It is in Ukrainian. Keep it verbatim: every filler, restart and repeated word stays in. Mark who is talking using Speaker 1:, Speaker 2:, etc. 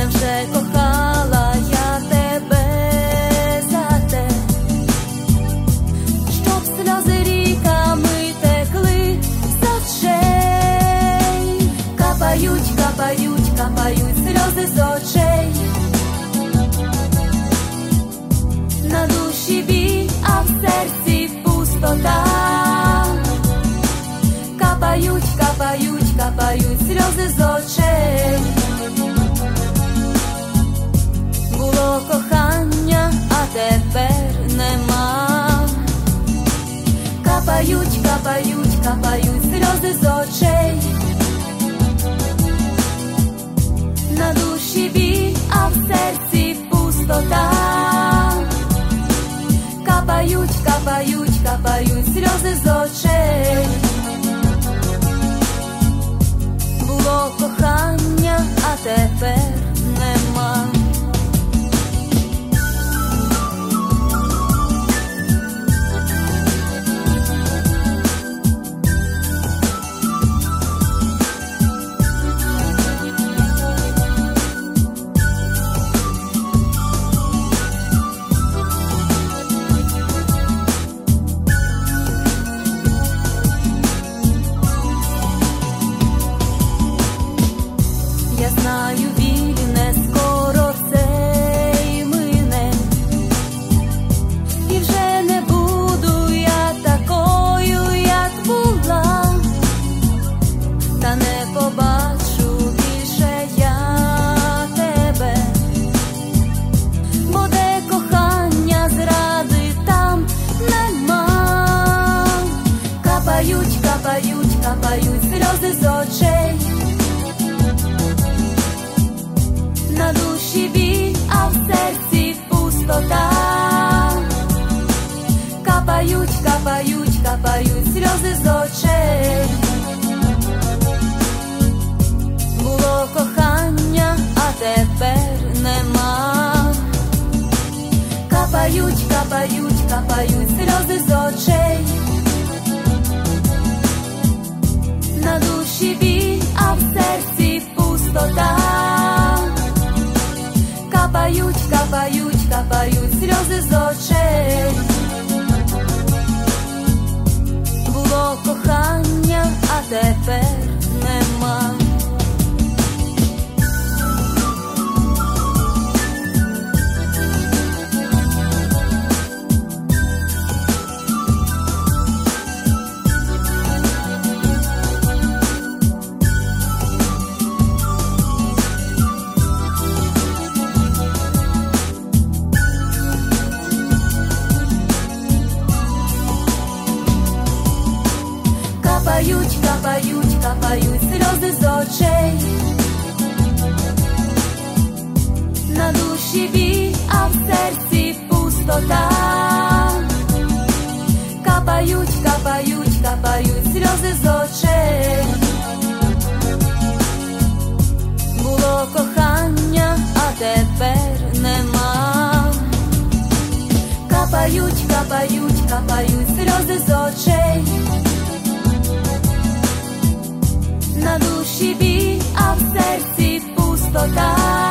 Speaker 1: вже кохала я тебе за те, щоб сльози ріками текли з очей. Капають, капають, капають сльози з очей. На душі біль, а в серці пустота. Капають, капають, капають сльози з очей. Було кохання, а тепер нема. Капають, капають, капають сльози з очей. На душі біль, а в серці пустота. Капають, капають, капають сльози з очей. Було кохання, а тепер нема. Я знаю, біль не скоро цей мине, і вже не буду я такою, як була, та не побачу більше я тебе, бо де кохання, зради там нема. Капають, капають, капають сльози з очей. На душі біль, а в серці пустота. Капають, капають, капають сльози з очей. Було кохання, а тепер нема. Капають, капають, капають сльози з очей. На душі біль, а в серці пустота. Капають, капають, капають сльози з очей. Було кохання, а тепер нема. Капають, капають, капають сльози з очей. На душі біль, а в серці пустота. Капають, капають, капають сльози з очей. Було кохання, а тепер нема. Капають, капають, капають сльози з очей. На душі біль, а в серці пустота.